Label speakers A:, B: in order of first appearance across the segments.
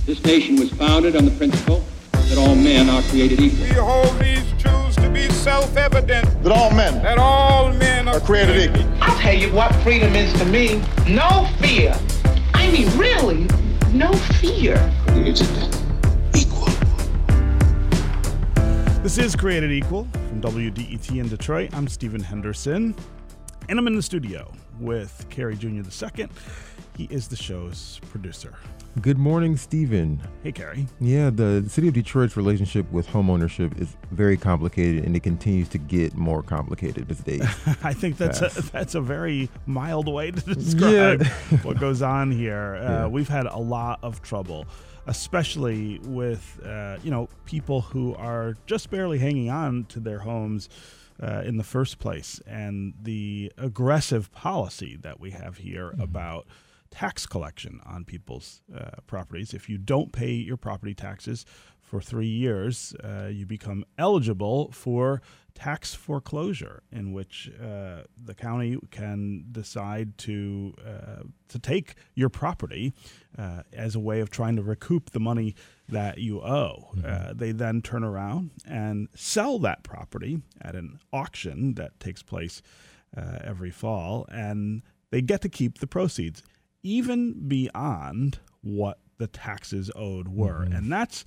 A: This nation was founded on the principle that all men are created equal.
B: We hold these truths to be self-evident.
C: That all men
B: are
C: created equal.
D: I'll tell you what freedom is to me. No fear. I mean, really, no fear.
A: Created equal.
E: This is Created Equal from WDET in Detroit. I'm Stephen Henderson, and I'm in the studio with Kerry Jr. II. He is the show's producer.
F: Good morning, Stephen.
E: Hey, Kerry.
F: Yeah, the city of Detroit's relationship with homeownership is very complicated, and it continues to get more complicated as days
E: I think that's a very mild way to describe what goes on here. We've had a lot of trouble, especially with people who are just barely hanging on to their homes in the first place, and the aggressive policy that we have here about tax collection on people's properties. If you don't pay your property taxes for 3 years, you become eligible for tax foreclosure, in which the county can decide to take your property as a way of trying to recoup the money that you owe. They then turn around and sell that property at an auction that takes place every fall, and they get to keep the proceeds, even beyond what the taxes owed were. And that's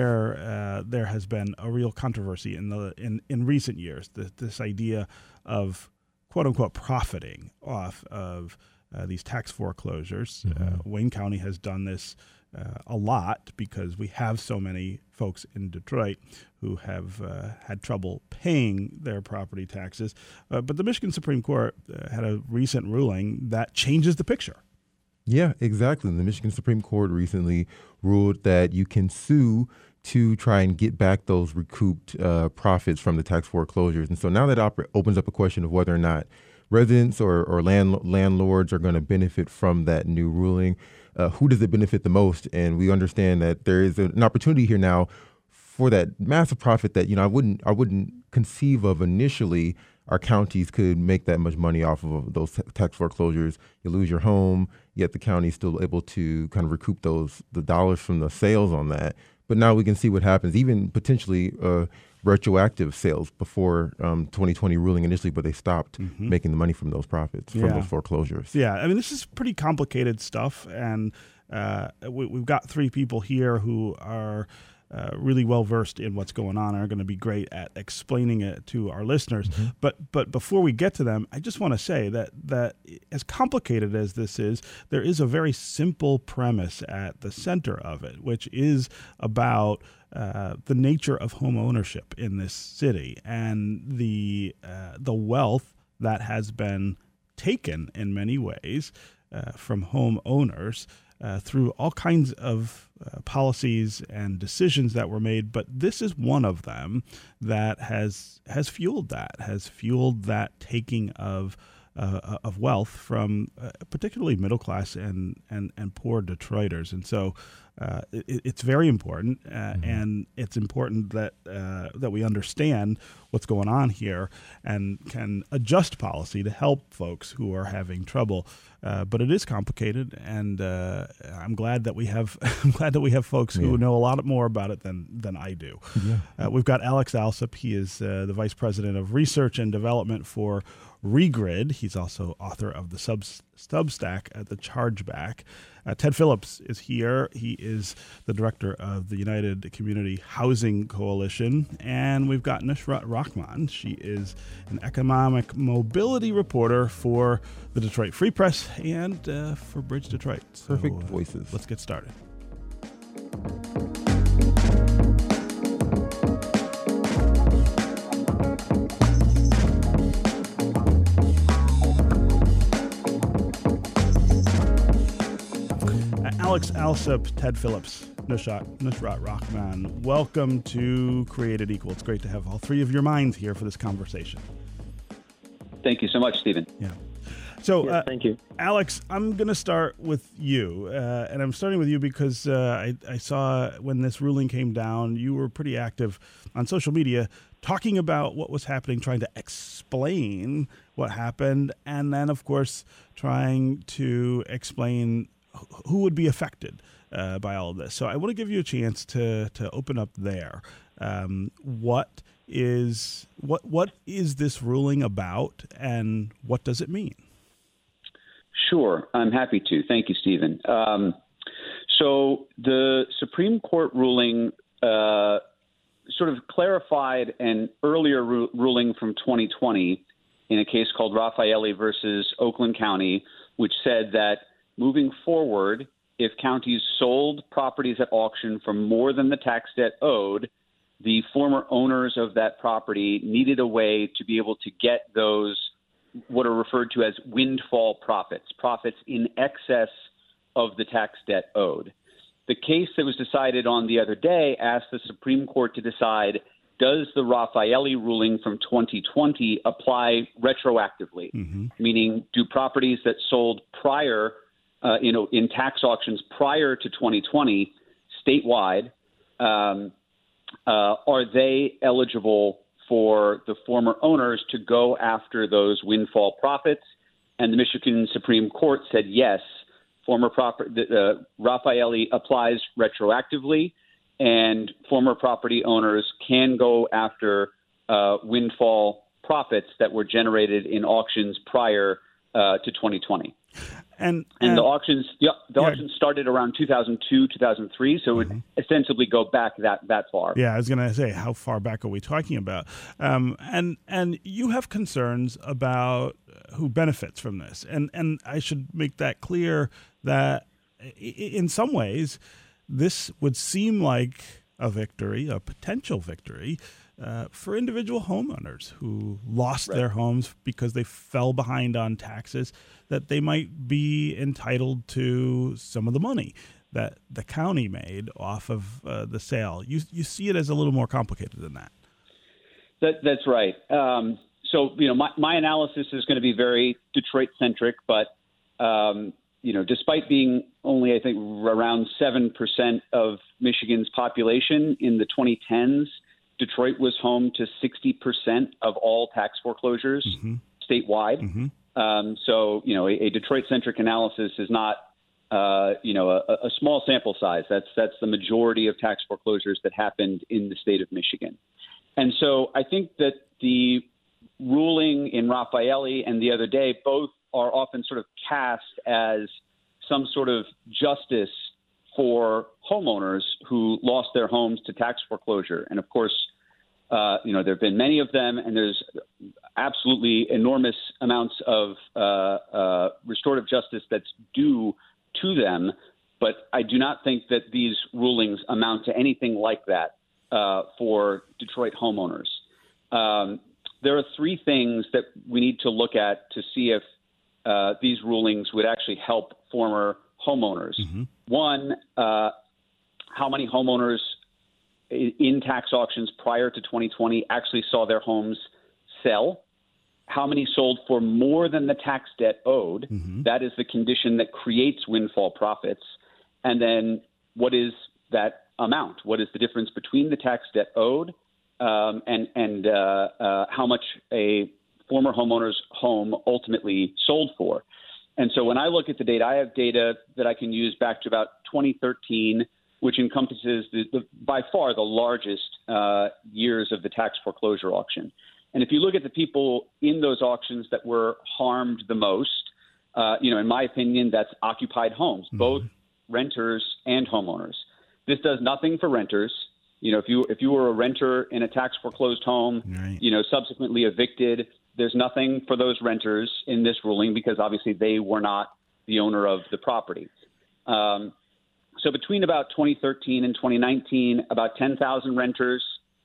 E: where there has been a real controversy in recent years, this idea of quote-unquote profiting off of these tax foreclosures. Wayne County has done this a lot because we have so many folks in Detroit who have had trouble paying their property taxes. But the Michigan Supreme Court had a recent ruling that changes the picture.
F: Yeah, exactly. The Michigan Supreme Court recently ruled that you can sue to try and get back those recouped profits from the tax foreclosures. And so now that opens up a question of whether or not residents or landlords are going to benefit from that new ruling. Who does it benefit the most? And we understand that there is an opportunity here now for that massive profit that I wouldn't conceive of initially. Our counties could make that much money off of those tax foreclosures. You lose your home, yet the county is still able to kind of recoup the dollars from the sales on that. But now we can see what happens, even potentially retroactive sales before 2020 ruling initially, but they stopped making the money from those profits, from those foreclosures.
E: Yeah, I mean, this is pretty complicated stuff, and we've got three people here who are really well-versed in what's going on and are going to be great at explaining it to our listeners. But before we get to them, I just want to say that as complicated as this is, there is a very simple premise at the center of it, which is about the nature of home ownership in this city and the wealth that has been taken in many ways from home owners through all kinds of policies and decisions that were made, but this is one of them that has fueled that taking of wealth from particularly middle class and poor Detroiters, and so it's very important, and it's important that we understand what's going on here and can adjust policy to help folks who are having trouble. But it is complicated, and I'm glad that we have folks who know a lot more about it than I do. We've got Alex Alsop. He is the Vice President of Research and Development for Regrid. He's also author of the Substack at the Chargeback. Ted Phillips is here. He is the director of the United Community Housing Coalition. And we've got Nusrat Rahman. She is an economic mobility reporter for the Detroit Free Press and for Bridge Detroit. So,
F: perfect voices.
E: Let's get started. Alex Alsop, Ted Phillips, Nusrat Rahman, welcome to Created Equal. It's great to have all three of your minds here for this conversation.
G: Thank you so much, Stephen.
E: Yeah. So,
G: thank you.
E: Alex, I'm going to start with you, and I'm starting with you because I saw when this ruling came down, you were pretty active on social media talking about what was happening, trying to explain what happened, and then, of course, trying to explain who would be affected by all of this. So I want to give you a chance to open up there. What is this ruling about, and what does it mean?
G: Sure, I'm happy to. Thank you, Stephen. So the Supreme Court ruling sort of clarified an earlier ruling from 2020 in a case called Raffaelli versus Oakland County, which said that moving forward, if counties sold properties at auction for more than the tax debt owed, the former owners of that property needed a way to be able to get those what are referred to as windfall profits in excess of the tax debt owed. The case that was decided on the other day asked the Supreme Court to decide, does the Raffaelli ruling from 2020 apply retroactively? Meaning, do properties that sold prior, in tax auctions prior to 2020 statewide, are they eligible for the former owners to go after those windfall profits? And the Michigan Supreme Court said yes. Raffaelli applies retroactively, and former property owners can go after windfall profits that were generated in auctions prior to 2020. And the auctions started around 2002, 2003, so it would ostensibly go back that far.
E: Yeah, I was going to say, how far back are we talking about? And you have concerns about who benefits from this, and I should make that clear that in some ways this would seem like a victory, a potential victory, for individual homeowners who lost their homes because they fell behind on taxes, that they might be entitled to some of the money that the county made off of the sale. You see it as a little more complicated than that.
G: That's right. So, my analysis is going to be very Detroit-centric, but, despite being only, I think, around 7% of Michigan's population in the 2010s, Detroit was home to 60% of all tax foreclosures statewide. So, a Detroit-centric analysis is not, a small sample size. That's the majority of tax foreclosures that happened in the state of Michigan. And so I think that the ruling in Raffaelli and the other day both are often sort of cast as some sort of justice for homeowners who lost their homes to tax foreclosure. And of course, there have been many of them, and there's absolutely enormous amounts of restorative justice that's due to them. But I do not think that these rulings amount to anything like that for Detroit homeowners. There are three things that we need to look at to see if these rulings would actually help former homeowners. One, how many homeowners in tax auctions prior to 2020 actually saw their homes sell? How many sold for more than the tax debt owed? That is the condition that creates windfall profits. And then what is that amount? What is the difference between the tax debt owed and how much a former homeowner's home ultimately sold for? And so when I look at the data, I have data that I can use back to about 2013, which encompasses by far the largest years of the tax foreclosure auction. And if you look at the people in those auctions that were harmed the most, in my opinion, that's occupied homes, both renters and homeowners. This does nothing for renters. If you were a renter in a tax foreclosed home, subsequently evicted, there's nothing for those renters in this ruling because obviously they were not the owner of the property. So between about 2013 and 2019, about 10,000 renters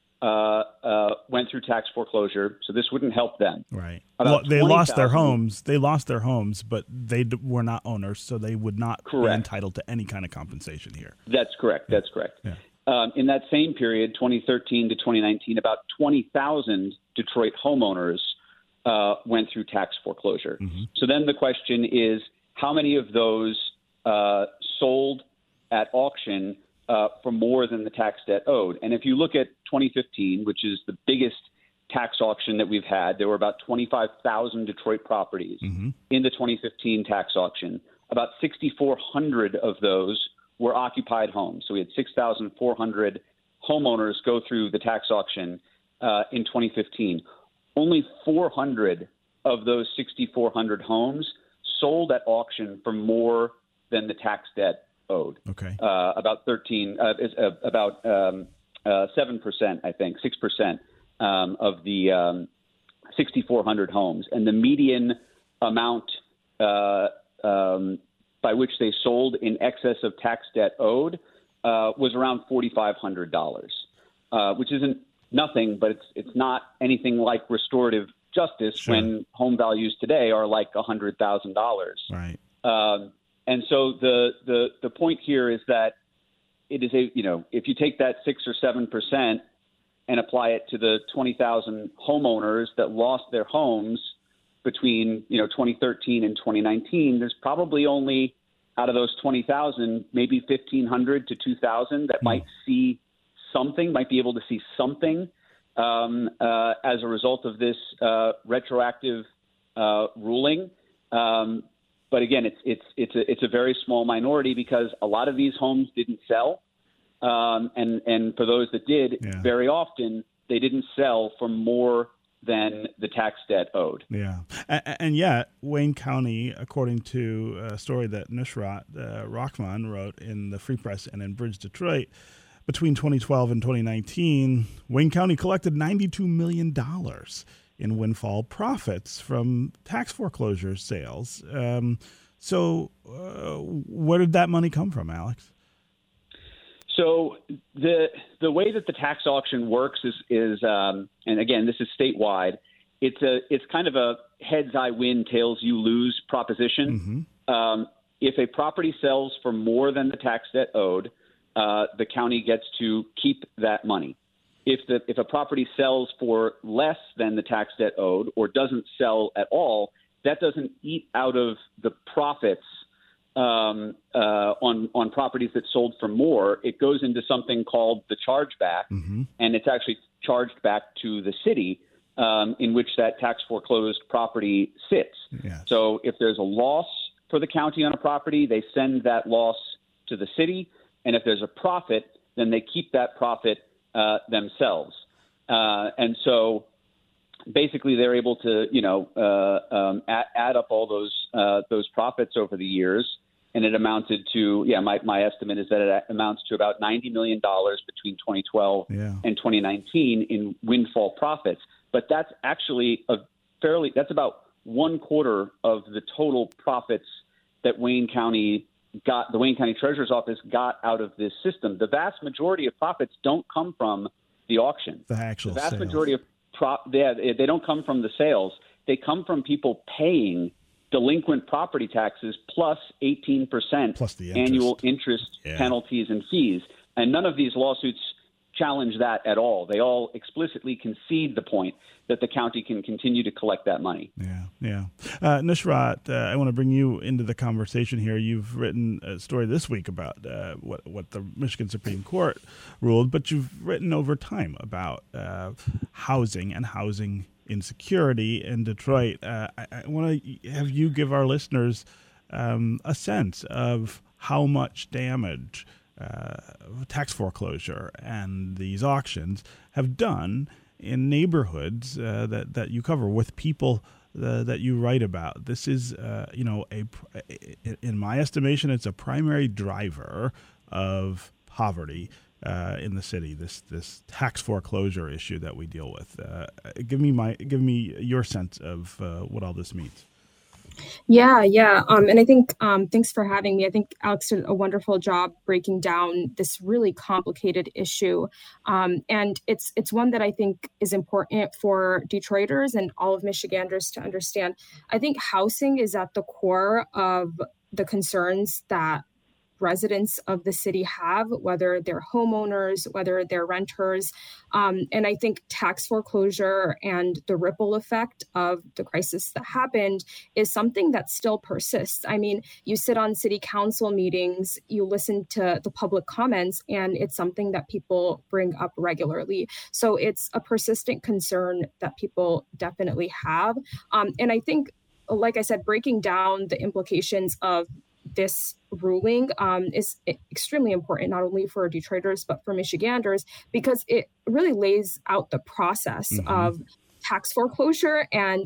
G: went through tax foreclosure. So this wouldn't help them.
E: Right. Well, they lost their homes. They lost their homes, but they were not owners, so they would not be entitled to any kind of compensation here.
G: That's correct. That's correct. Yeah. In that same period, 2013 to 2019, about 20,000 Detroit homeowners went through tax foreclosure. So then the question is, how many of those sold at auction for more than the tax debt owed? And if you look at 2015, which is the biggest tax auction that we've had, there were about 25,000 Detroit properties in the 2015 tax auction. about 6,400 of those were occupied homes. So we had 6,400 homeowners go through the tax auction in 2015. Only 400 of those 6,400 homes sold at auction for more than the tax debt owed.
E: Okay.
G: About 7%, I think, 6% of the 6,400 homes. And the median amount by which they sold in excess of tax debt owed was around $4,500, which isn't nothing, but it's not anything like restorative justice
E: Sure.
G: when home values today are like $100,000.
E: Right.
G: And so the point here is that it is if you take that 6 or 7% and apply it to the 20,000 homeowners that lost their homes between 2013 and 2019, there's probably only out of those 20,000, maybe 1,500 to 2,000 that might be able to see something as a result of this retroactive ruling. But again, it's a very small minority because a lot of these homes didn't sell, and for those that did, very often they didn't sell for more than the tax debt owed.
E: Yeah. And yet, Wayne County, according to a story that Nusrat Rahman wrote in the Free Press and in Bridge Detroit, between 2012 and 2019, Wayne County collected $92 million in windfall profits from tax foreclosure sales. So where did that money come from, Alex?
G: So the way that the tax auction works is and again, this is statewide. It's kind of a heads I win, tails you lose proposition. Mm-hmm. If a property sells for more than the tax debt owed, the county gets to keep that money. If a property sells for less than the tax debt owed or doesn't sell at all, that doesn't eat out of the profits on properties that sold for more. It goes into something called the chargeback, mm-hmm. and it's actually charged back to the city in which that tax foreclosed property sits. Yes. So if there's a loss for the county on a property, they send that loss to the city, and if there's a profit, then they keep that profit themselves. And so basically they're able to, add up all those profits over the years. And it amounted to, my estimate is that it amounts to about $90 million between 2012 and 2019 in windfall profits. But that's actually that's about 1/4 of the total profits that the Wayne County Treasurer's Office got out of this system. The vast majority of profits don't come from the auction.
E: The vast sales.
G: Majority of they don't come from the sales. They come from people paying delinquent property taxes plus 18%
E: plus the
G: annual interest, penalties, and fees. And none of these lawsuits challenge that at all. They all explicitly concede the point that the county can continue to collect that money. Yeah.
E: Nusrat, I want to bring you into the conversation here. You've written a story this week about what the Michigan Supreme Court ruled, but you've written over time about housing and housing insecurity in Detroit. I want to have you give our listeners a sense of how much damage tax foreclosure and these auctions have done in neighborhoods that you cover with people that you write about. This is, in my estimation, it's a primary driver of poverty in the city. This tax foreclosure issue that we deal with. Give me your sense of what all this means.
H: Yeah. And I think, thanks for having me. I think Alex did a wonderful job breaking down this really complicated issue. And it's one that I think is important for Detroiters and all of Michiganders to understand. I think housing is at the core of the concerns that residents of the city have, whether they're homeowners, whether they're renters. And I think tax foreclosure and the ripple effect of the crisis that happened is something that still persists. I mean, you sit on city council meetings, you listen to the public comments, and it's something that people bring up regularly. So it's a persistent concern that people definitely have. And I think, like I said, breaking down the implications of this ruling is extremely important, not only for Detroiters, but for Michiganders, because it really lays out the process of tax foreclosure and,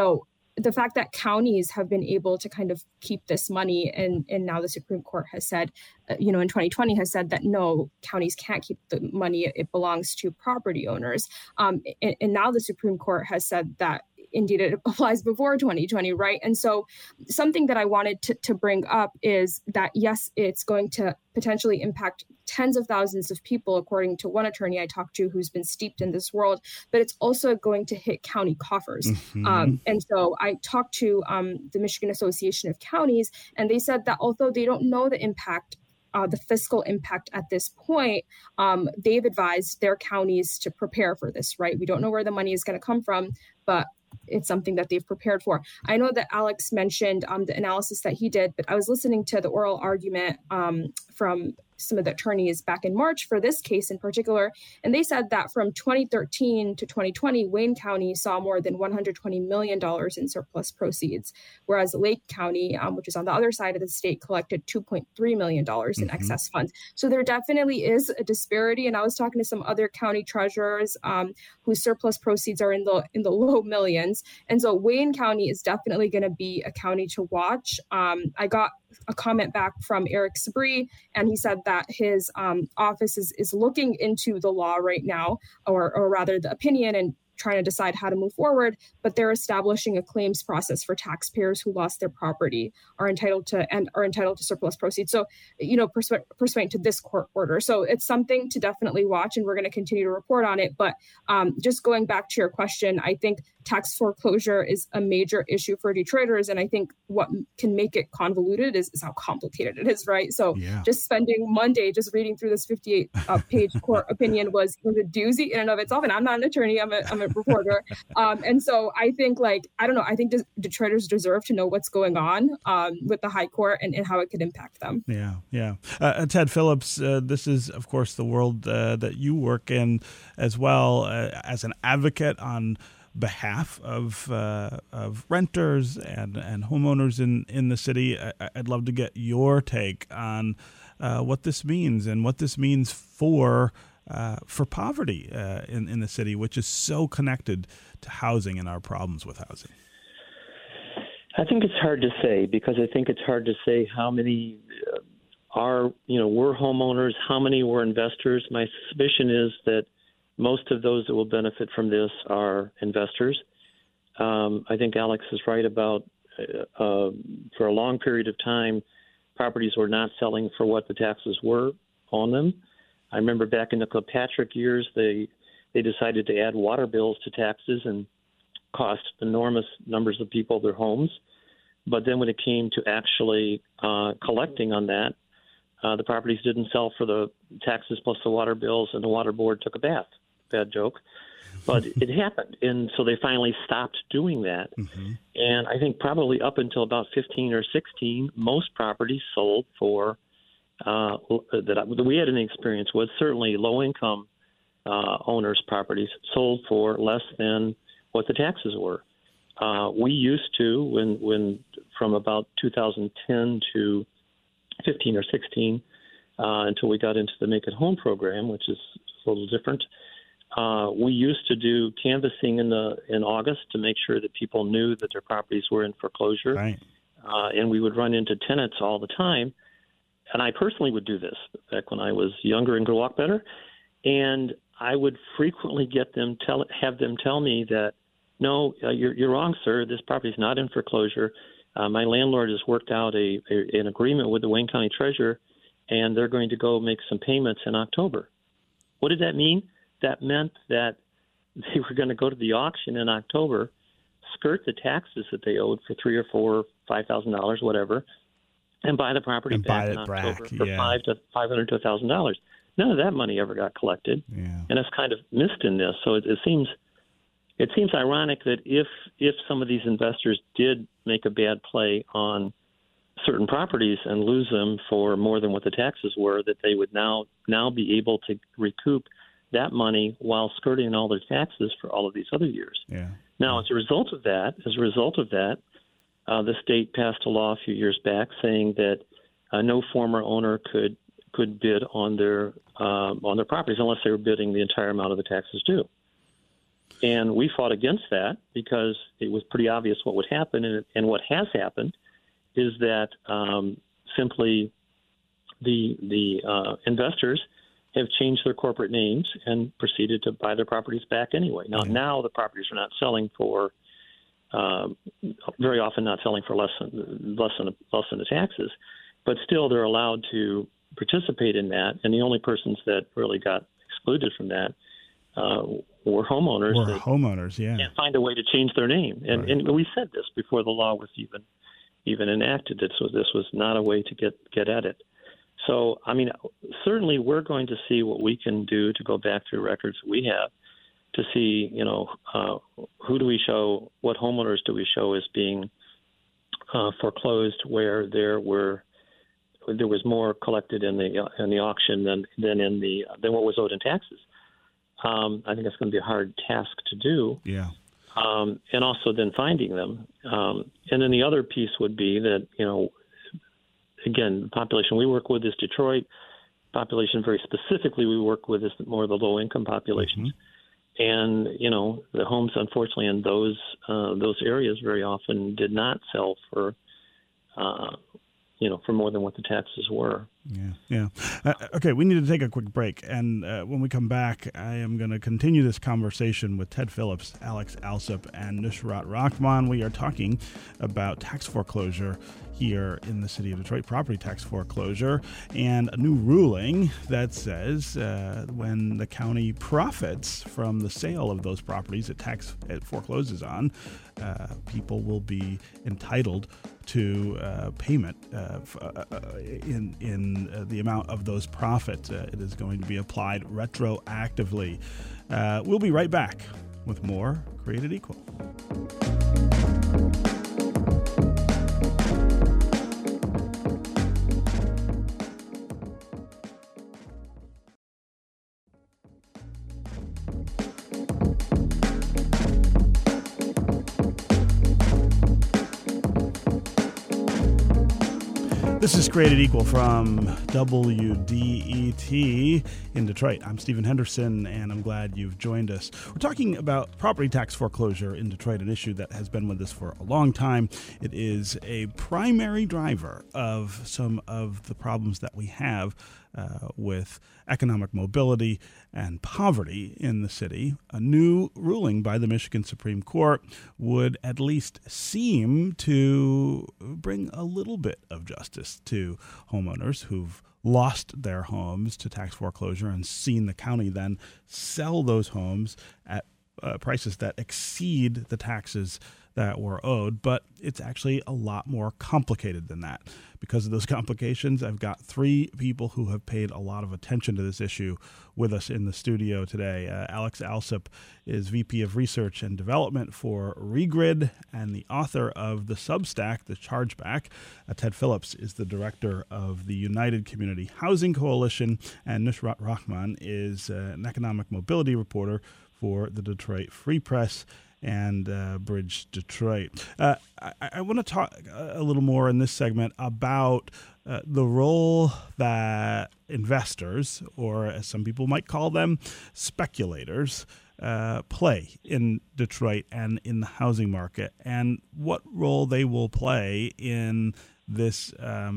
H: the fact that counties have been able to kind of keep this money, and now the Supreme Court has said, in 2020 has said that no, counties can't keep the money. It belongs to property owners. And now the Supreme Court has said that indeed it applies before 2020, right? And so something that I wanted to bring up is that, yes, it's going to potentially impact tens of thousands of people, according to one attorney I talked to who's been steeped in this world, but it's also going to hit county coffers. And so I talked to the Michigan Association of Counties, and they said that although they don't know the impact, the fiscal impact at this point, they've advised their counties to prepare for this, right? We don't know where the money is going to come from, but it's something that they've prepared for. I know that Alex mentioned the analysis that he did, but I was listening to the oral argument from some of the attorneys back in March for this case in particular, and they said that from 2013 to 2020, Wayne County saw more than $120 million in surplus proceeds, whereas Lake County, which is on the other side of the state, collected $2.3 million in excess funds. So there definitely is a disparity, and I was talking to some other county treasurers whose surplus proceeds are in the low millions, and so Wayne County is definitely going to be a county to watch. I got a comment back from Eric Sabree, and he said that his office is looking into the law right now, or rather the opinion, and trying to decide how to move forward, but they're establishing a claims process for taxpayers who lost their property, are entitled to surplus proceeds. So, pursuant to this court order. So it's something to definitely watch, and we're going to continue to report on it. But just going back to your question, I think tax foreclosure is a major issue for Detroiters. And I think what can make it convoluted is how complicated it is, right? So just spending Monday just reading through this 58-page court opinion was a doozy in and of itself. And I'm not an attorney, I'm a reporter. And so I think, I think Detroiters deserve to know what's going on with the high court and how it could impact them.
E: Yeah. Ted Phillips, this is, of course, the world that you work in as well, as an advocate on behalf of renters and homeowners in the city. I'd love to get your take on what this means and what this means for poverty in the city, which is so connected to housing and our problems with housing.
I: I think it's hard to say, because I think it's hard to say how many were homeowners, how many were investors. My suspicion is that most of those that will benefit from this are investors. I think Alex is right about for a long period of time, properties were not selling for what the taxes were on them. I remember back in the Kilpatrick years, they decided to add water bills to taxes and cost enormous numbers of people their homes. But then when it came to actually collecting on that, the properties didn't sell for the taxes plus the water bills, and the water board took a bath. Bad joke. But it happened. And so they finally stopped doing that. And I think probably up until about 15 or 16, most properties sold for, that we had an experience with, certainly low-income owners' properties sold for less than what the taxes were. We used to, when from about 2010 to 15 or 16, until we got into the Make It Home program, which is a little different, we used to do canvassing in August to make sure that people knew that their properties were in foreclosure.
E: Right.
I: And we would run into tenants all the time. And I personally would do this back when I was younger and could walk better. And I would frequently have them tell me that, no, you're wrong, sir. This property is not in foreclosure. My landlord has worked out an agreement with the Wayne County Treasurer, and they're going to go make some payments in October. What did that mean? That meant that they were going to go to the auction in October, skirt the taxes that they owed for $3,000 or $4,000, $5,000, whatever, and buy the property back in October for $500 to $1,000. None of that money ever got collected, and it's kind of missed in this. So it seems ironic that if some of these investors did make a bad play on certain properties and lose them for more than what the taxes were, that they would now be able to recoup that money while skirting all their taxes for all of these other years.
E: Yeah.
I: Now, as a result of that, the state passed a law a few years back saying that no former owner could bid on their properties unless they were bidding the entire amount of the taxes due. And we fought against that because it was pretty obvious what would happen. And what has happened is that simply the investors have changed their corporate names and proceeded to buy their properties back anyway. Now the properties are not selling for very often not selling for less than the taxes, but still they're allowed to participate in that. And the only persons that really got excluded from that were homeowners. Can't find a way to change their name. And we said this before the law was even enacted. So this was not a way to get at it. So, I mean, certainly we're going to see what we can do to go back through records we have to see, who do we show, what homeowners do we show as being foreclosed where there was more collected in the auction than what was owed in taxes. I think that's going to be a hard task to do.
E: Yeah.
I: And also then finding them. And then the other piece would be that, again, the population we work with is Detroit. Population very specifically we work with is more the low-income populations. Mm-hmm. And, the homes, unfortunately, in those areas very often did not sell for more than what the taxes were.
E: Yeah. Okay, we need to take a quick break. And when we come back, I am going to continue this conversation with Ted Phillips, Alex Alsup, and Nusrat Rahman. We are talking about tax foreclosure here in the city of Detroit, property tax foreclosure, and a new ruling that says when the county profits from the sale of those properties it forecloses on, people will be entitled to payment in the amount of those profits. It is going to be applied retroactively. We'll be right back with more Created Equal. This is Created Equal from WDET in Detroit. I'm Stephen Henderson, and I'm glad you've joined us. We're talking about property tax foreclosure in Detroit, an issue that has been with us for a long time. It is a primary driver of some of the problems that we have with economic mobility and poverty in the city. A new ruling by the Michigan Supreme Court would at least seem to bring a little bit of justice to homeowners who've lost their homes to tax foreclosure and seen the county then sell those homes at prices that exceed the taxes that were owed. But it's actually a lot more complicated than that. Because of those complications, I've got three people who have paid a lot of attention to this issue with us in the studio today. Alex Alsup is VP of Research and Development for Regrid and the author of the Substack, The Chargeback. Ted Phillips is the director of the United Community Housing Coalition, and Nusrat Rahman is an economic mobility reporter for the Detroit Free Press and Bridge Detroit. I want to talk a little more in this segment about the role that investors, or as some people might call them, speculators, play in Detroit and in the housing market, and what role they will play in this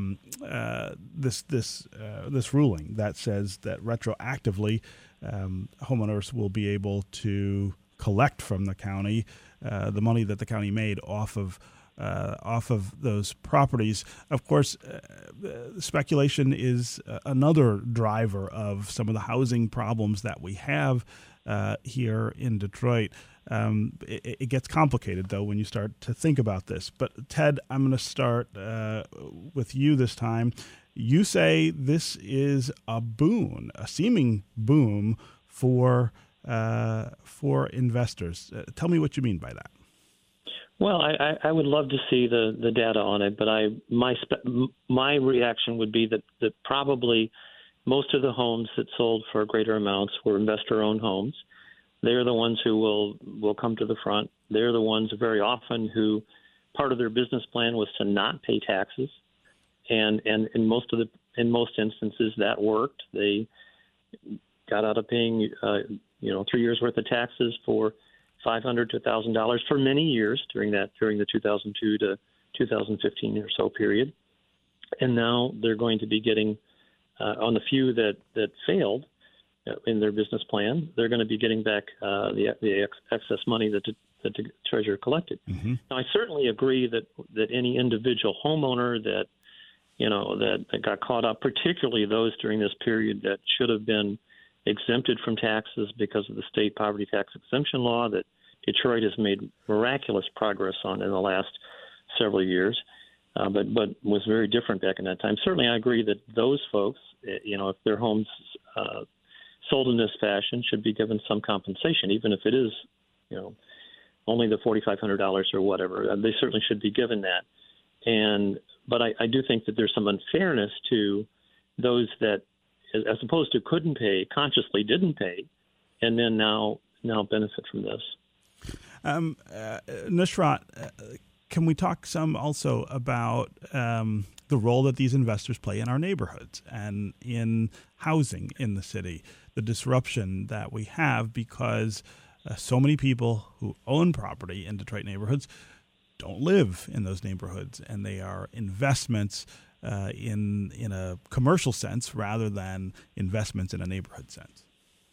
E: this ruling that says that retroactively homeowners will be able to collect from the county the money that the county made off of those properties. Of course, speculation is another driver of some of the housing problems that we have here in Detroit. It gets complicated, though, when you start to think about this. But, Ted, I'm going to start with you this time. You say this is a boon, a seeming boom for investors. Tell me what you mean by that.
I: Well, I would love to see the data on it, but my reaction would be that probably most of the homes that sold for greater amounts were investor-owned homes. They're the ones who will come to the front. They're the ones very often who part of their business plan was to not pay taxes, and in most instances that worked. They got out of paying 3 years worth of taxes for $500 to $1,000 for many years during the 2002 to 2015 or so period, and now they're going to be getting on the few that failed in their business plan, they're going to be getting back the excess money that the treasurer collected. Mm-hmm. Now, I certainly agree that any individual homeowner that got caught up, particularly those during this period that should have been exempted from taxes because of the state poverty tax exemption law that Detroit has made miraculous progress on in the last several years, but was very different back in that time. Certainly, I agree that those folks, if their homes sold in this fashion, should be given some compensation, even if it is, only the $4,500 or whatever. They certainly should be given that. But I do think that there's some unfairness to those that, as opposed to couldn't pay, consciously didn't pay, and then now benefit from this.
E: Nusrat, can we talk some also about the role that these investors play in our neighborhoods and in housing in the city, the disruption that we have because so many people who own property in Detroit neighborhoods don't live in those neighborhoods, and they are investments in a commercial sense rather than investments in a neighborhood sense.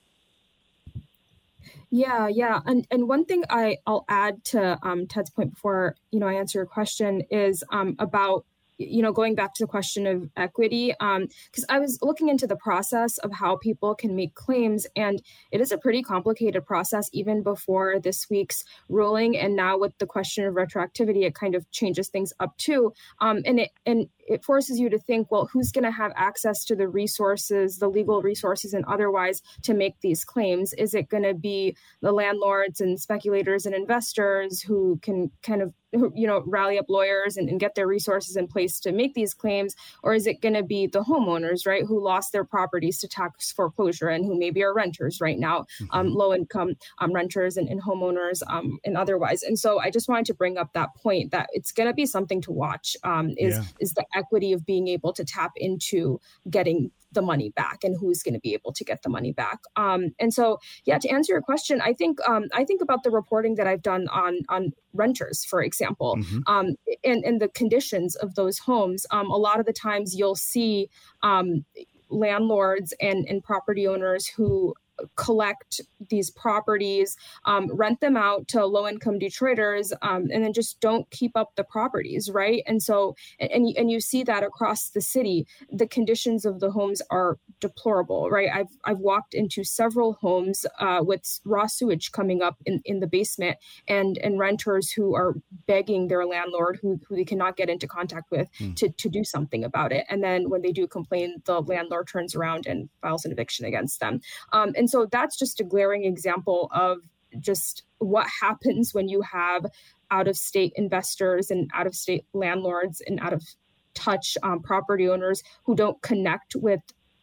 H: Yeah. And one thing I'll add to Ted's point before, I answer your question is about, going back to the question of equity, because I was looking into the process of how people can make claims, and it is a pretty complicated process even before this week's ruling. And now with the question of retroactivity, it kind of changes things up too. And it forces you to think, well, who's going to have access to the resources, the legal resources and otherwise to make these claims? Is it going to be the landlords and speculators and investors who can kind of, rally up lawyers and get their resources in place to make these claims? Or is it going to be the homeowners, right, who lost their properties to tax foreclosure and who maybe are renters right now, low income renters and homeowners and otherwise? And so I just wanted to bring up that point that it's going to be something to watch is the equity of being able to tap into getting the money back and who's going to be able to get the money back. And so, to answer your question, I think about the reporting that I've done on renters, for example, and the conditions of those homes. A lot of the times you'll see landlords and property owners who collect these properties, rent them out to low-income Detroiters, and then just don't keep up the properties, right? And so, and you see that across the city. The conditions of the homes are deplorable, right? I've walked into several homes with raw sewage coming up in the basement, and renters who are begging their landlord, who they cannot get into contact with, to do something about it. And then when they do complain, the landlord turns around and files an eviction against them. And so that's just a glaring example of just what happens when you have out-of-state investors and out-of-state landlords and out-of-touch property owners who don't connect with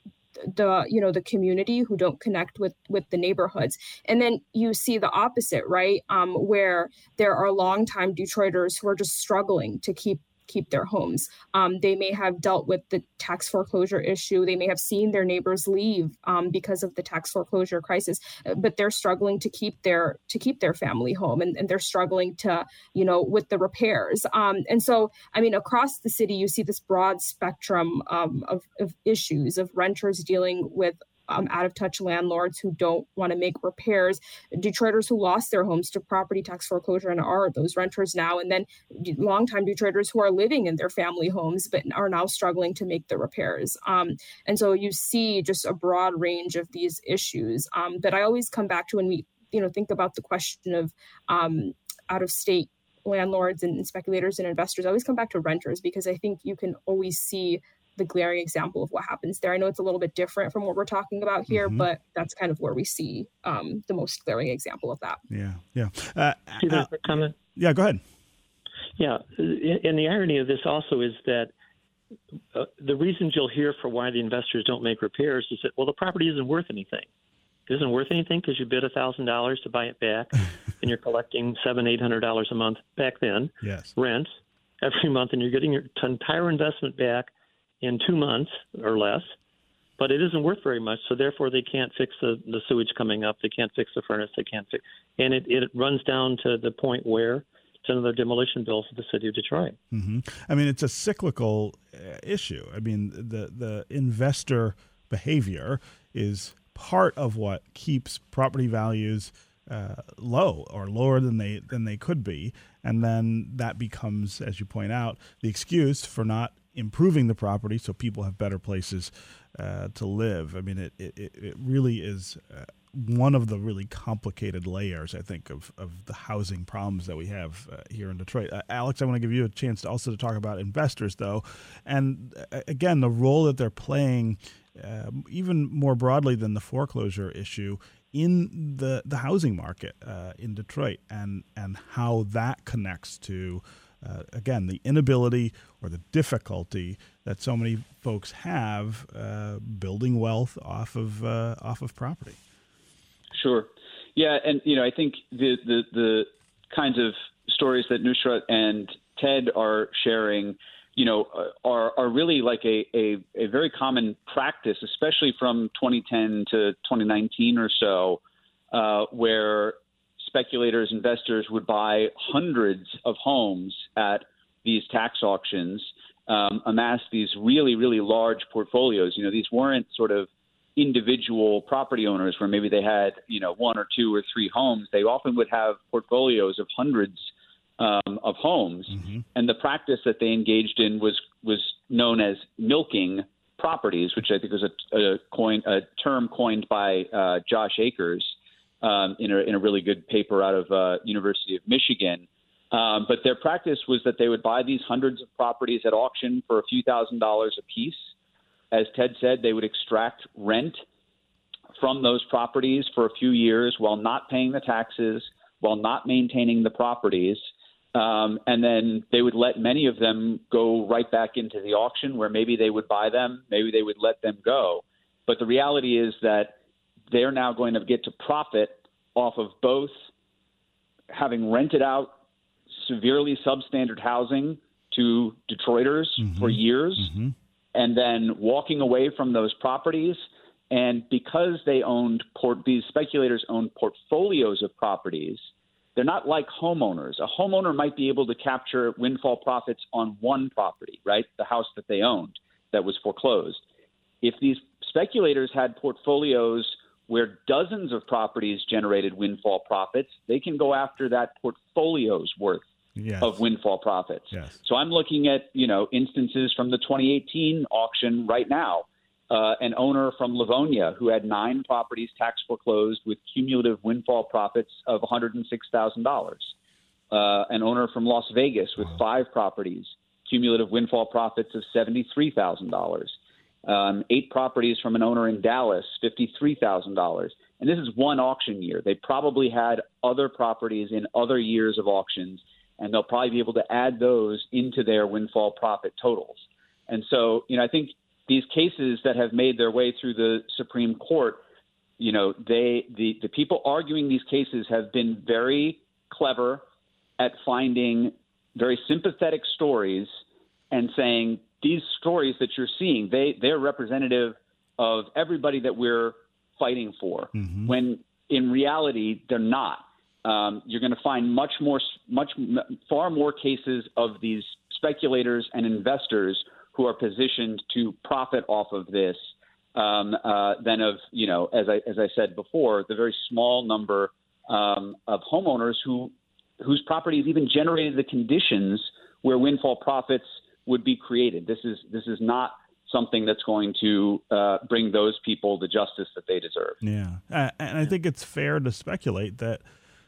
H: the community, who don't connect with the neighborhoods. And then you see the opposite, right? Where there are longtime Detroiters who are just struggling to keep their homes. They may have dealt with the tax foreclosure issue. They may have seen their neighbors leave because of the tax foreclosure crisis, but they're struggling to keep their family home, and they're struggling to, with the repairs. And so, across the city, you see this broad spectrum of issues of renters dealing with out-of-touch landlords who don't want to make repairs, Detroiters who lost their homes to property tax foreclosure and are those renters now, and then longtime Detroiters who are living in their family homes but are now struggling to make the repairs. And so you see just a broad range of these issues that I always come back to when we think about the question of out-of-state landlords and speculators and investors. I always come back to renters because I think you can always see the glaring example of what happens there. I know it's a little bit different from what we're talking about here, but that's kind of where we see the most glaring example of that.
I: Comment?
E: Yeah, go ahead.
I: Yeah, and the irony of this also is that the reasons you'll hear for why the investors don't make repairs is that, well, the property isn't worth anything. It isn't worth anything because you bid $1,000 to buy it back, and you're collecting $700-800 a month back then.
E: Yes.
I: Rent every month, and you're getting your entire investment back in 2 months or less. But it isn't worth very much, so therefore they can't fix the sewage coming up. They can't fix the furnace. They can't fix, and it runs down to the point where it's another demolition bill for the city of Detroit.
E: Mm-hmm. I mean, it's a cyclical issue. I mean, the investor behavior is part of what keeps property values low or lower than they could be, and then that becomes, as you point out, the excuse for not improving the property so people have better places to live. I mean, it really is one of the really complicated layers, I think, of the housing problems that we have here in Detroit. Alex, I want to give you a chance to also talk about investors, though, and again, the role that they're playing, even more broadly than the foreclosure issue, in the housing market in Detroit, and how that connects to again, the inability or the difficulty that so many folks have building wealth off of property.
G: Sure, yeah, and I think the kinds of stories that Nusrat and Ted are sharing, are really like a very common practice, especially from 2010 to 2019 or so, where speculators, investors would buy hundreds of homes at these tax auctions, amass these really, really large portfolios. These weren't sort of individual property owners where maybe they had, 1 or 2 or 3 homes. They often would have portfolios of hundreds of homes. Mm-hmm. And the practice that they engaged in was known as milking properties, which I think was a term coined by Josh Akers in a really good paper out of University of Michigan. But their practice was that they would buy these hundreds of properties at auction for a few $1,000s a piece. As Ted said, they would extract rent from those properties for a few years while not paying the taxes, while not maintaining the properties. And then they would let many of them go right back into the auction where maybe they would buy them, maybe they would let them go. But the reality is that they're now going to get to profit off of both having rented out severely substandard housing to Detroiters mm-hmm. for years mm-hmm. and then walking away from those properties. And because they these speculators owned portfolios of properties, they're not like homeowners. A homeowner might be able to capture windfall profits on one property, right? The house that they owned that was foreclosed. If these speculators had portfolios where dozens of properties generated windfall profits, they can go after that portfolio's worth yes. of windfall profits.
E: Yes.
G: So I'm looking at, instances from the 2018 auction right now. An owner from Livonia who had 9 properties tax foreclosed with cumulative windfall profits of $106,000. An owner from Las Vegas with 5 properties, cumulative windfall profits of $73,000. 8 properties from an owner in Dallas, $53,000. And this is one auction year. They probably had other properties in other years of auctions, and they'll probably be able to add those into their windfall profit totals. And so, I think these cases that have made their way through the Supreme Court, the people arguing these cases have been very clever at finding very sympathetic stories and saying these stories that you're seeing, they're representative of everybody that we're fighting for, mm-hmm. when in reality they're not. You're going to find far more cases of these speculators and investors who are positioned to profit off of this than of, as I said before, the very small number of homeowners whose properties even generated the conditions where windfall profits would be created. This is not something that's going to bring those people the justice that they deserve.
E: Yeah, and I think it's fair to speculate that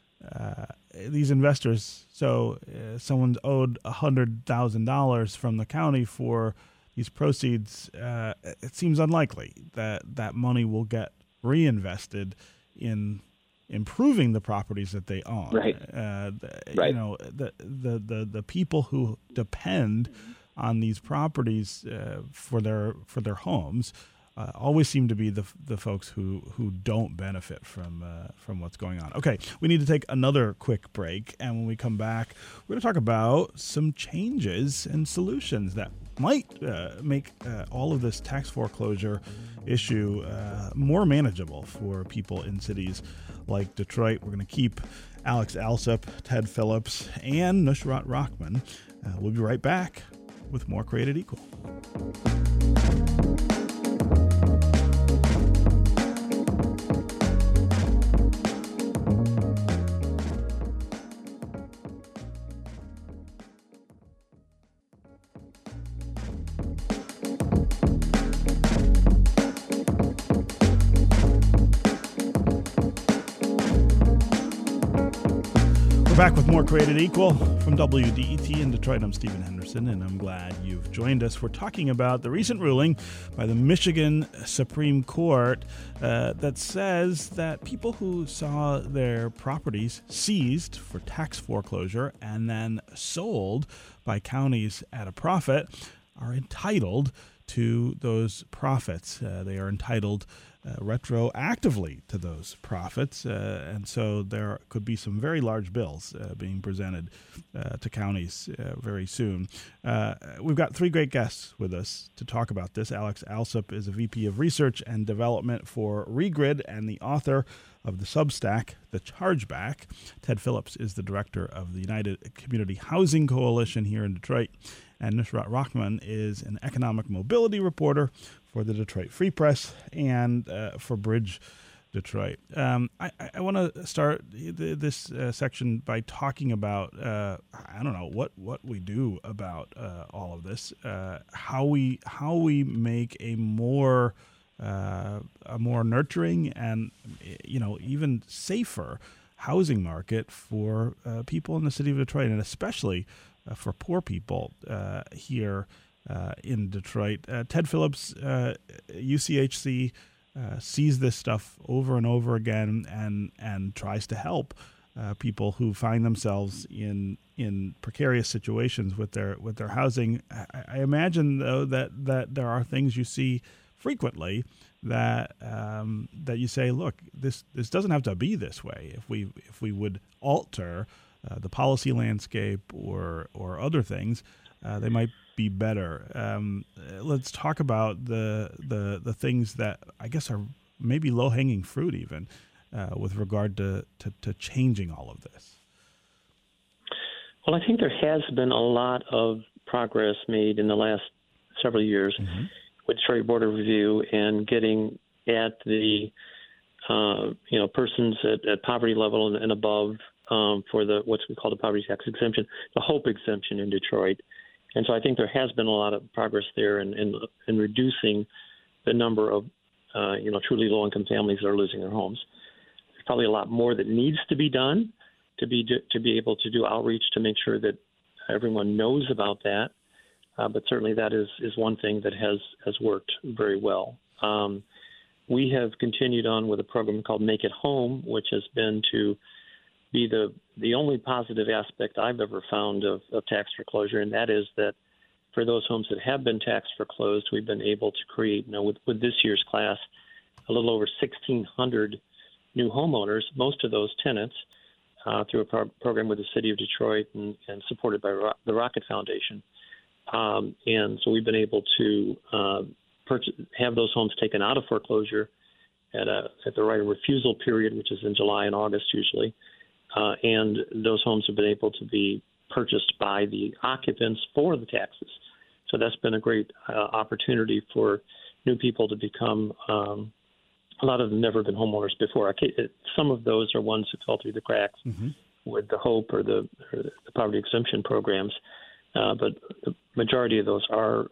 E: these investors, someone's owed $100,000 from the county for these proceeds. It seems unlikely that money will get reinvested in improving the properties that they own.
G: Right.
E: Right. The people who depend on these properties for their homes always seem to be the folks who don't benefit from what's going on. Okay, we need to take another quick break, and when we come back, we're going to talk about some changes and solutions that might make all of this tax foreclosure issue more manageable for people in cities like Detroit. We're going to keep Alex Alsup, Ted Phillips, and Nusrat Rahman. We'll be right back with more Created Equal. Back with more Created Equal from WDET in Detroit. I'm Stephen Henderson, and I'm glad you've joined us. We're talking about the recent ruling by the Michigan Supreme Court that says that people who saw their properties seized for tax foreclosure and then sold by counties at a profit are entitled to those profits. They are entitled retroactively to those profits, and so there could be some very large bills being presented to counties very soon. We've got three great guests with us to talk about this. Alex Alsup is a VP of Research and Development for Regrid and the author of the Substack, The Chargeback. Ted Phillips is the director of the United Community Housing Coalition here in Detroit. And Nusrat Rahman is an economic mobility reporter for the Detroit Free Press and for Bridge Detroit. I want to start this section by talking about what we do about all of this, how we make a more nurturing and even safer housing market for people in the city of Detroit, and especially for poor people here in Detroit. Ted Phillips, UCHC, sees this stuff over and over again and tries to help people who find themselves in precarious situations with their housing. I imagine, though, that there are things you see frequently that you say, look, this doesn't have to be this way. If we would alter the policy landscape or other things, they might be better. Let's talk about the things that I guess are maybe low-hanging fruit even with regard to changing all of this.
I: Well, I think there has been a lot of progress made in the last several years with Detroit Board of Review and getting at the persons at poverty level and above for the what's we call the poverty tax exemption, the HOPE exemption in Detroit. And so I think there has been a lot of progress there in reducing the number of truly low-income families that are losing their homes. There's probably a lot more that needs to be done to be able to do outreach to make sure that everyone knows about that. But certainly that is one thing that has worked very well. We have continued on with a program called Make It Home, which has been to be the only positive aspect I've ever found of tax foreclosure, and that is that for those homes that have been tax foreclosed, we've been able to create, with this year's class, a little over 1,600 new homeowners, most of those tenants, through a program with the City of Detroit and supported by the Rocket Foundation. And so we've been able to have those homes taken out of foreclosure at the right of refusal period, which is in July and August usually. And those homes have been able to be purchased by the occupants for the taxes. So that's been a great opportunity for new people to become a lot of them never been homeowners before. Some of those are ones who fell through the cracks with the HOPE or the poverty exemption programs. But the majority of those are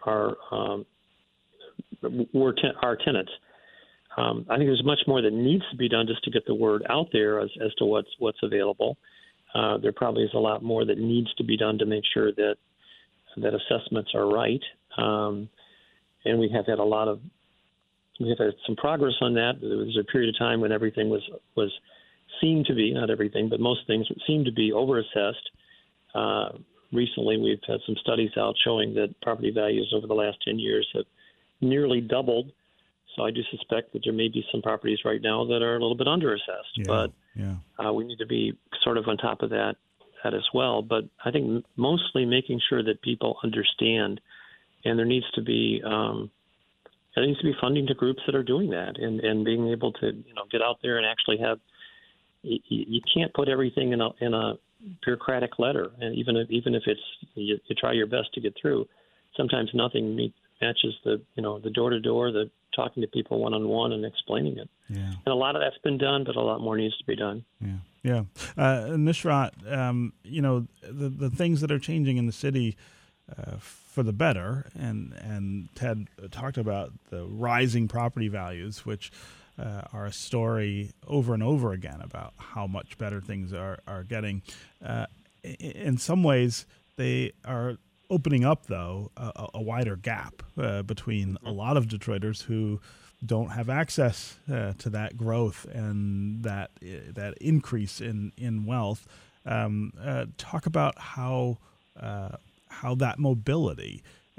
I: tenants. I think there's much more that needs to be done just to get the word out there as to what's available. There probably is a lot more that needs to be done to make sure that assessments are right. And we have had some progress on that. There was a period of time when everything was seemed to be, not everything, but most things seemed to be overassessed. Recently, we've had some studies out showing that property values over the last 10 years have nearly doubled. So I do suspect that there may be some properties right now that are a little bit underassessed, but we need to be sort of on top of that as well. But I think mostly making sure that people understand, and there needs to be funding to groups that are doing that, and being able to get out there and actually have. You can't put everything in a bureaucratic letter, and even if it's you try your best to get through, sometimes nothing matches the door to door, the talking to people one on one and explaining it. Yeah. And a lot of that's been done, but a lot more needs to be done.
E: Yeah. Nishrat, the things that are changing in the city for the better, and Ted talked about the rising property values, which are a story over and over again about how much better things are getting. In some ways, they are opening up, though, a wider gap between a lot of Detroiters who don't have access to that growth and that increase in wealth. Talk about how that mobility,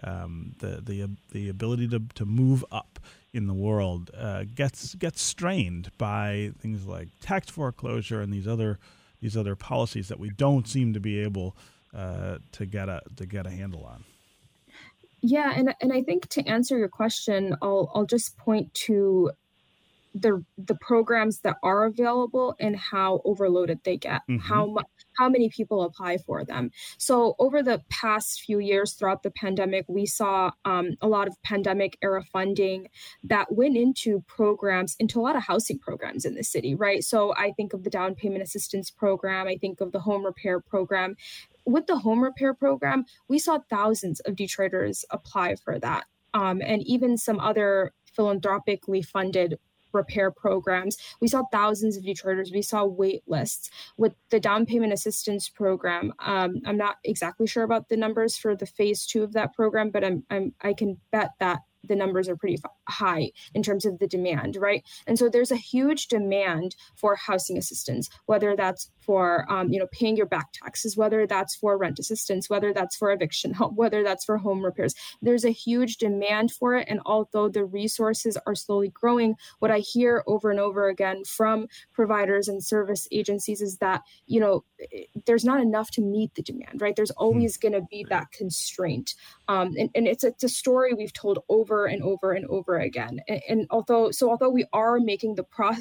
E: the ability to move up in the world, gets strained by things like tax foreclosure and these other policies that we don't seem to be able to get a handle on.
H: Yeah, and I think to answer your question, I'll just point to the programs that are available and how overloaded they get, how many people apply for them. So over the past few years throughout the pandemic, we saw a lot of pandemic era funding that went into a lot of housing programs in the city, right? So I think of the down payment assistance program. I think of the home repair program. With the home repair program, we saw thousands of Detroiters apply for that. And even some other philanthropically funded repair programs. We saw thousands of Detroiters. We saw wait lists. With the down payment assistance program, I'm not exactly sure about the numbers for the phase 2 of that program, but I can bet that the numbers are pretty high in terms of the demand, right? And so there's a huge demand for housing assistance, whether that's for paying your back taxes, whether that's for rent assistance, whether that's for eviction help, whether that's for home repairs. There's a huge demand for it. And although the resources are slowly growing, what I hear over and over again from providers and service agencies is that, there's not enough to meet the demand, right? There's always going to be that constraint. And it's a story we've told over and over and over again. And although we are making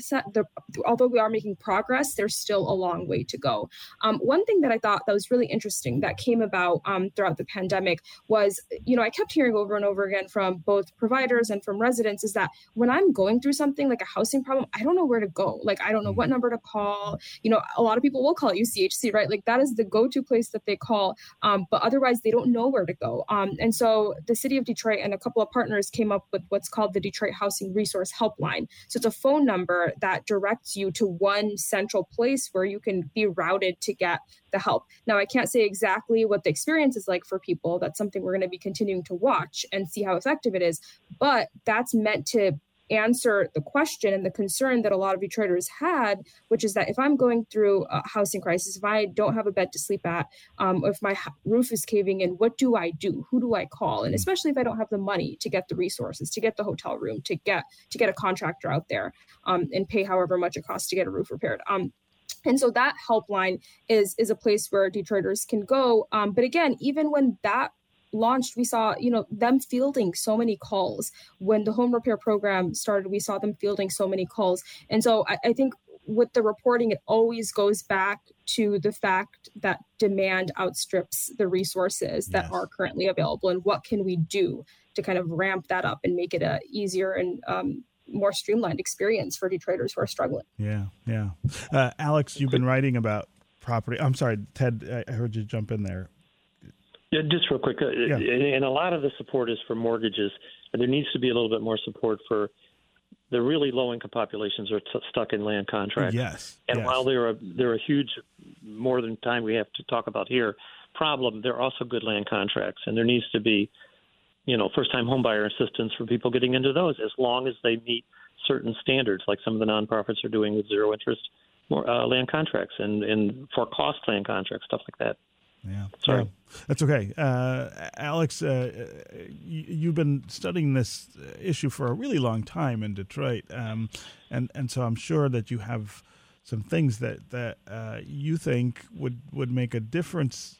H: progress, there's still a long way to go. One thing that I thought that was really interesting that came about throughout the pandemic was, I kept hearing over and over again from both providers and from residents is that when I'm going through something like a housing problem, I don't know where to go. Like, I don't know what number to call. A lot of people will call UCHC, right? Like that is the go-to place that they call. But otherwise they don't know where to go. And so the city of Detroit and a couple of partners came up with what's called the Detroit Housing Resource Helpline. So it's a phone number that directs you to one central place where you can be routed to get the help. Now, I can't say exactly what the experience is like for people. That's something we're going to be continuing to watch and see how effective it is. But that's meant to answer the question and the concern that a lot of Detroiters had, which is that if I'm going through a housing crisis, if I don't have a bed to sleep at, if my roof is caving in, what do I do? Who do I call? And especially if I don't have the money to get the resources, to get the hotel room, to get a contractor out there and pay however much it costs to get a roof repaired. And so that helpline is a place where Detroiters can go. But again, even when that launched, we saw, them fielding so many calls. When the home repair program started, we saw them fielding so many calls. And so I think with the reporting, it always goes back to the fact that demand outstrips the resources that are currently available. And what can we do to kind of ramp that up and make it a easier and more streamlined experience for Detroiters who are struggling? Yeah.
E: Alex, you've been writing about property. I'm sorry, Ted, I heard you jump in there.
I: Yeah, just real quick. And a lot of the support is for mortgages. And there needs to be a little bit more support for the really low-income populations are stuck in land contracts.
E: Yes.
I: And while they're a huge, more than time we have to talk about here, problem, they're also good land contracts. And there needs to be, first-time homebuyer assistance for people getting into those as long as they meet certain standards, like some of the nonprofits are doing with zero-interest land contracts and for cost land contracts, stuff like that.
E: Yeah.
I: Sorry.
E: Yeah. That's okay. Alex, you've been studying this issue for a really long time in Detroit. And so I'm sure that you have some things that you think would make a difference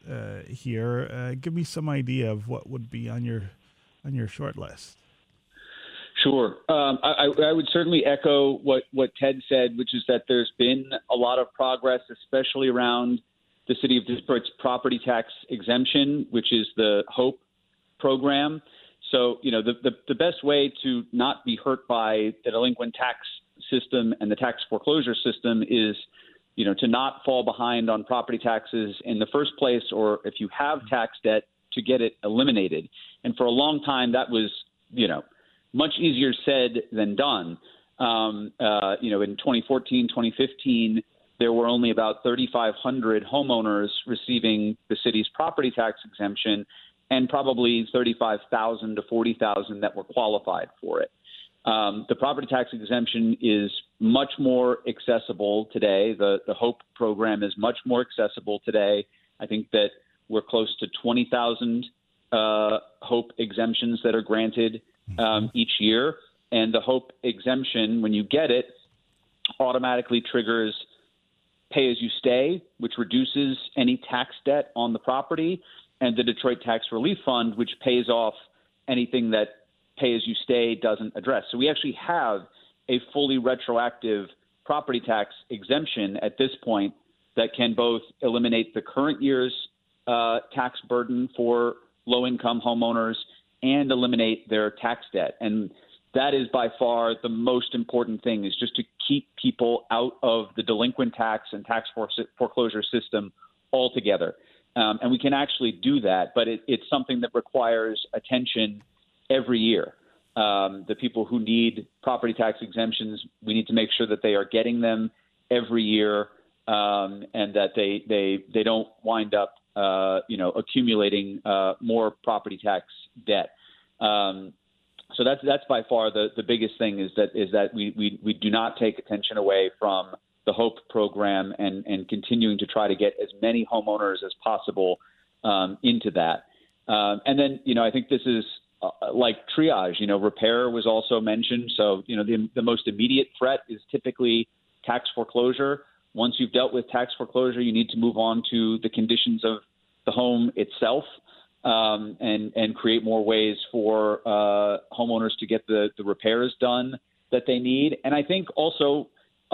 E: here. Give me some idea of what would be on your short list.
G: Sure. I would certainly echo what Ted said, which is that there's been a lot of progress, especially around the city of Detroit's property tax exemption, which is the HOPE program. So, the best way to not be hurt by the delinquent tax system and the tax foreclosure system is, to not fall behind on property taxes in the first place, or if you have tax debt, to get it eliminated. And for a long time, that was, much easier said than done. In 2014, 2015, there were only about 3,500 homeowners receiving the city's property tax exemption, and probably 35,000 to 40,000 that were qualified for it. The property tax exemption is much more accessible today. The HOPE program is much more accessible today. I think that we're close to 20,000 HOPE exemptions that are granted each year. And the HOPE exemption, when you get it, automatically triggers pay-as-you-stay, which reduces any tax debt on the property, and the Detroit Tax Relief Fund, which pays off anything that pay-as-you-stay doesn't address. So we actually have a fully retroactive property tax exemption at this point that can both eliminate the current year's tax burden for low-income homeowners and eliminate their tax debt. And that is by far the most important thing, is just to keep people out of the delinquent tax and tax foreclosure system altogether. And we can actually do that, but it's something that requires attention every year. The people who need property tax exemptions, we need to make sure that they are getting them every year, and that they don't wind up accumulating more property tax debt. So that's by far the biggest thing, is that we do not take attention away from the HOPE program and continuing to try to get as many homeowners as possible into that. And then, I think this is like triage. Repair was also mentioned. So, the most immediate threat is typically tax foreclosure. Once you've dealt with tax foreclosure, you need to move on to the conditions of the home itself, and create more ways for homeowners to get the repairs done that they need. And I think also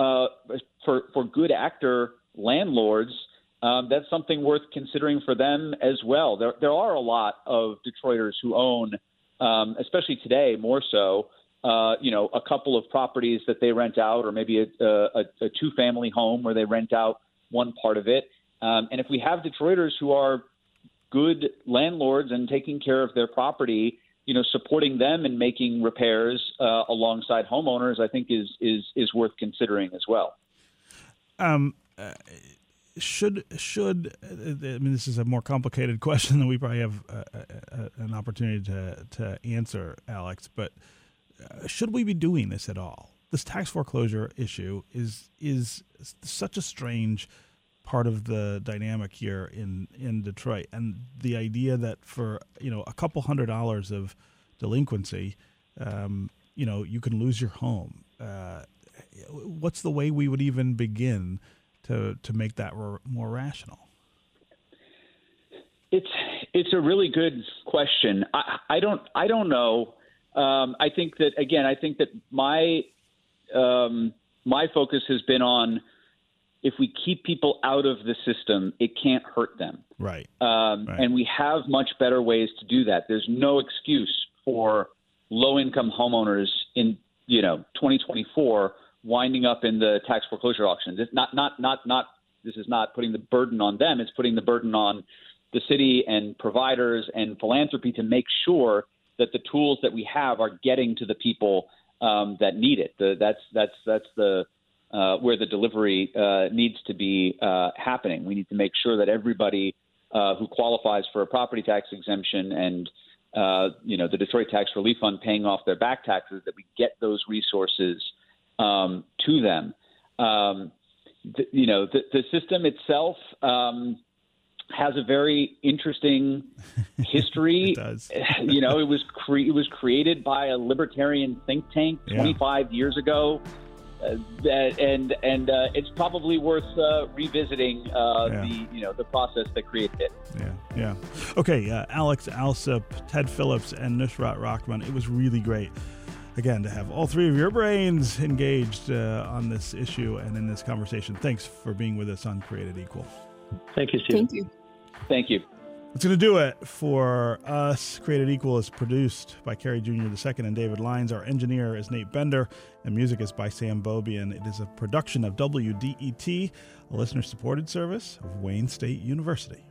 G: for good actor landlords, that's something worth considering for them as well. There are a lot of Detroiters who own, especially today more so, a couple of properties that they rent out, or maybe a two-family home where they rent out one part of it. And if we have Detroiters who are good landlords and taking care of their property, supporting them and making repairs alongside homeowners, I think is worth considering as well.
E: Should this is a more complicated question than we probably have an opportunity to answer, Alex, but should we be doing this at all? This tax foreclosure issue is such a strange part of the dynamic here in Detroit, and the idea that for a couple $100 of delinquency, you can lose your home. What's the way we would even begin to make that more rational?
G: It's a really good question. I don't know. I think that my focus has been on, if we keep people out of the system, it can't hurt them.
E: Right.
G: Right. And we have much better ways to do that. There's no excuse for low-income homeowners in 2024 winding up in the tax foreclosure auctions. It's not. This is not putting the burden on them. It's putting the burden on the city and providers and philanthropy to make sure that the tools that we have are getting to the people that need it. That's the where the delivery needs to be happening. We need to make sure that everybody who qualifies for a property tax exemption and the Detroit Tax Relief Fund paying off their back taxes, that we get those resources to them. The system itself, has a very interesting history.
E: It does.
G: It was created by a libertarian think tank 25 years ago, and it's probably worth revisiting the process that created it.
E: Yeah. Okay, Alex Alsup, Ted Phillips, and Nusrat Rahman. It was really great, again, to have all three of your brains engaged on this issue and in this conversation. Thanks for being with us on Created Equal.
I: Thank you, Steve.
H: Thank you.
G: Thank you.
E: That's going to do it for us. Created Equal is produced by Kerry Jr. II and David Lyons. Our engineer is Nate Bender, and music is by Sam Bobian. It is a production of WDET, a listener-supported service of Wayne State University.